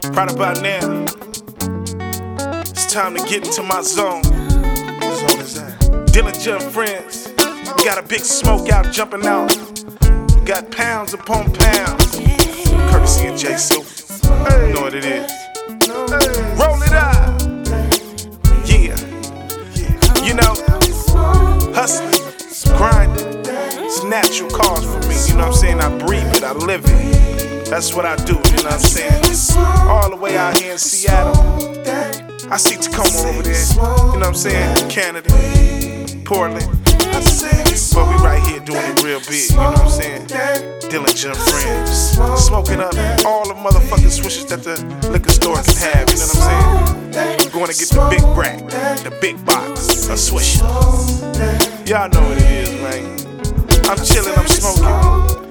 Right about now, it's time to get into my zone. What zone is that? Dillinger and friends. We got a big smoke out jumping out. We got pounds upon pounds. Courtesy of J Soup. You know what it is. Roll it out. Yeah. You know, hustling, grinding. It's a natural cause for me. You know what I'm saying? I breathe it, I live it. That's what I do, you know what I'm saying? All the way out here in Seattle. I see Tacoma over there, you know what I'm saying? Canada, Portland. But we right here doing it real big, you know what I'm saying? Dillinger and friends. Smoking up all the motherfucking swishes that the liquor store can have, you know what I'm saying? I'm going to get the big rack, the big box, a swisher. Y'all know what it is, man. I'm chilling, I'm smoking.